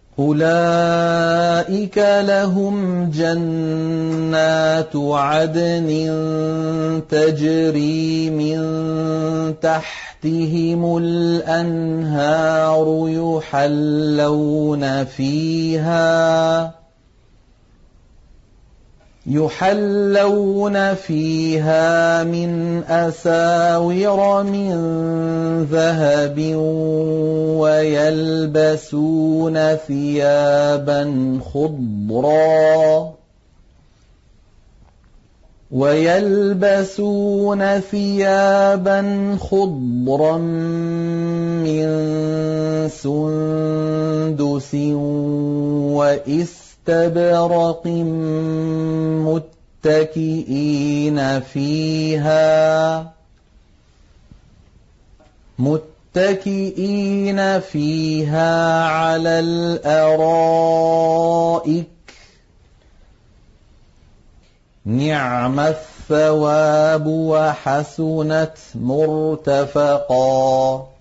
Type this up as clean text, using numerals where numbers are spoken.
أولئك لهم جنات عدن تجري من تحتهم الأنهار يحلون فيها من أساور من ذهب ويلبسون ثيابا خضرا من سندس وإستبرق متكئين فيها على الأرائك نعم الثواب وحسنت مرتفقا